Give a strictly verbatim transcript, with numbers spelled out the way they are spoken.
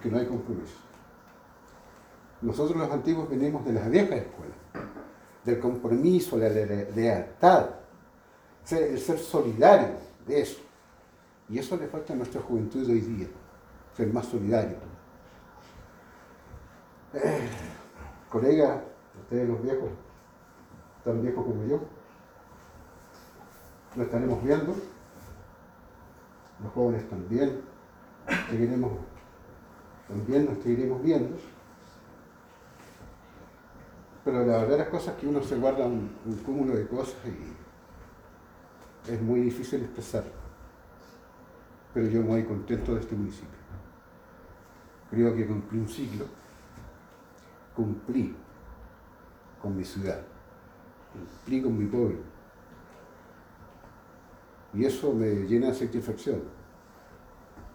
porque no hay compromiso. Nosotros los antiguos venimos de las viejas escuelas, del compromiso, la lealtad, el ser solidario, de eso. Y eso le falta a nuestra juventud de hoy día, ser más solidario. Eh, colegas, ustedes los viejos, tan viejos como yo, lo estaremos viendo, los jóvenes también, seguiremos, también nos seguiremos viendo, pero la verdad las cosas es que uno se guarda un, un cúmulo de cosas y es muy difícil expresar, pero yo muy contento de este municipio. Creo que cumplí un ciclo, cumplí con mi ciudad, cumplí con mi pueblo. Y eso me llena de satisfacción.